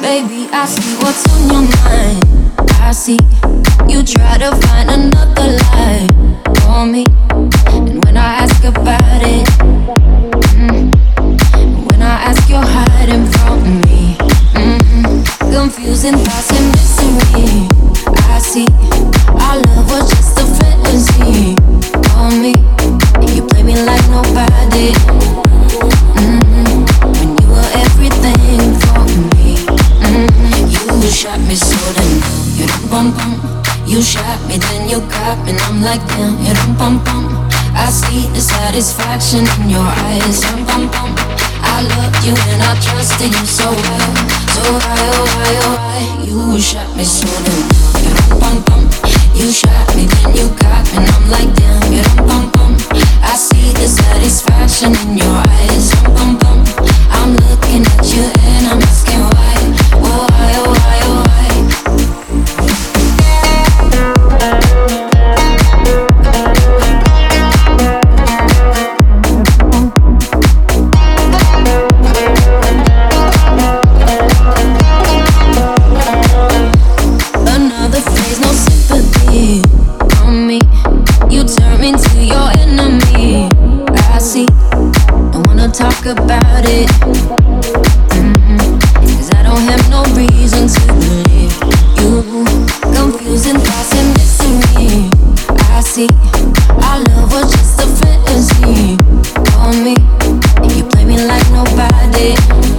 Baby, I see what's on your mind. I see you try to find another lie for me. And when I ask about it, when I ask, you're hiding from me. Confusing thoughts and mystery. I see our love was just a fantasy for me. You play me like nobody. When you were everything for me. You shot me so damn down. You dum bum bum. You shot me, then you got me, and I'm like damn. You dum bum bum. I see the satisfaction in your eyes. Dum bum bum. I loved you and I trusted you so well. So why, oh why, oh why? You shot me so damn down. You dum bum bum. You shot me, then you got me, and I'm like damn. You dum bum bum. I see the satisfaction in your eyes. Dum bum bum. I'm looking at you and I'm asking why. Oh why, oh why, oh why? Another phase, no sympathy on me. You turn me into your enemy. I see, don't wanna talk about it. Cause I don't have no reason to believe you. Confusing thoughts and mystery. I see, our love was just a fantasy for me. You play me like nobody.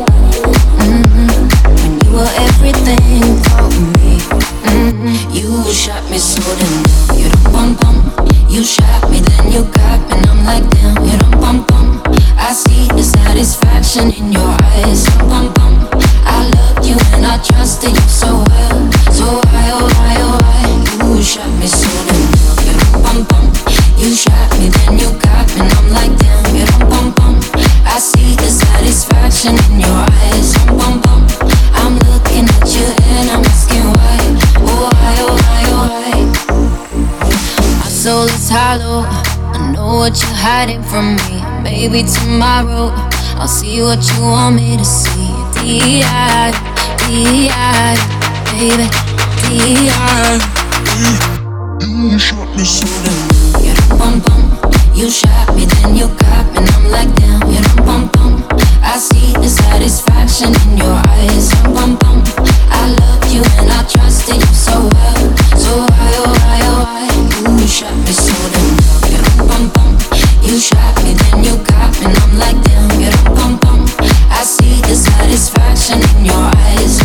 When you were everything for me. You shot me so damn down. You dum bum bum. You shot me, then you got me, and I'm like damn. You dum bum bum. I see the satisfaction in your eyes. Dum bum bum. I loved you and I trusted you so well. So why, oh why, oh why? You shot me so damn down. You dum bum bum. You shot me, then you got me, and I'm like damn. You dum bum bum. I see the satisfaction in your eyes. Dum bum bum. I'm looking at you and I'm asking why. Oh why, oh why, oh why? My soul is hollow. I know what you're hiding from me. Maybe tomorrow I'll see what you want me to see. D.I., D.I., baby, D.I. You shot me so damn down. You dum bum bum. You shot me, then you got me, and I'm like damn. You dum bum bum. I see the satisfaction in your eyes. Dum bum bum. I loved you and I trusted you so well. So why, oh why, oh why? You shot me so damn down. You dum bum bum. You shot me, then you got me, and I'm like damn. You dum bum bum. I see the satisfaction in your eyes.